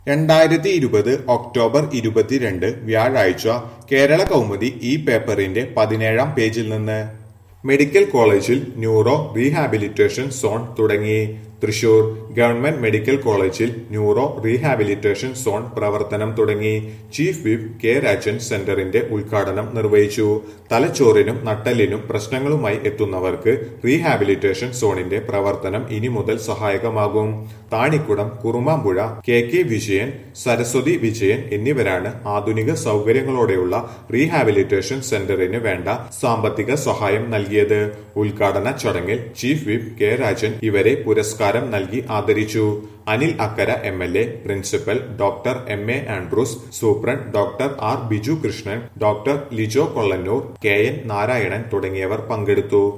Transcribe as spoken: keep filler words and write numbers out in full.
രണ്ടായിരത്തി ഇരുപത് ഒക്ടോബർ ഇരുപത്തിരണ്ട് വ്യാഴാഴ്ച കേരള കൗമുദി ഈ പേപ്പറിന്റെ പതിനേഴാം പേജിൽ നിന്ന് മെഡിക്കൽ കോളേജിൽ ന്യൂറോ റീഹാബിലിറ്റേഷൻ സോൺ തുടങ്ങി. തൃശൂർ ഗവൺമെന്റ് മെഡിക്കൽ കോളേജിൽ ന്യൂറോ റീഹാബിലിറ്റേഷൻ സോൺ പ്രവർത്തനം തുടങ്ങി. ചീഫ് വിപ്പ് കെ രാജൻ സെന്ററിന്റെ ഉദ്ഘാടനം നിർവഹിച്ചു. തലച്ചോറിനും നട്ടെല്ലിനും പ്രശ്നങ്ങളുമായി എത്തുന്നവർക്ക് റീഹാബിലിറ്റേഷൻ സോണിന്റെ പ്രവർത്തനം ഇനി മുതൽ സഹായകമാകും. താണിക്കുടം, കുറുമാമ്പുഴ, കെ കെ വിജയൻ, സരസ്വതി വിജയൻ എന്നിവരാണ് ആധുനിക സൗകര്യങ്ങളോടെയുള്ള റീഹാബിലിറ്റേഷൻ സെന്ററിന് വേണ്ട സാമ്പത്തിക സഹായം നൽകിയത്. ഉദ്ഘാടന ചടങ്ങിൽ ചീഫ് വിപ്പ് കെ രാജൻ ഇവരെ പുരസ്കാരം നൽകി ആദരിച്ചു. Anil Akkara M L A, principal doctor M A Andrews, superintendent doctor R Biju Krishnan, doctor Lijo Kollannur, K N Narayanan തുടങ്ങിയവർ പങ്കെടുത്തു.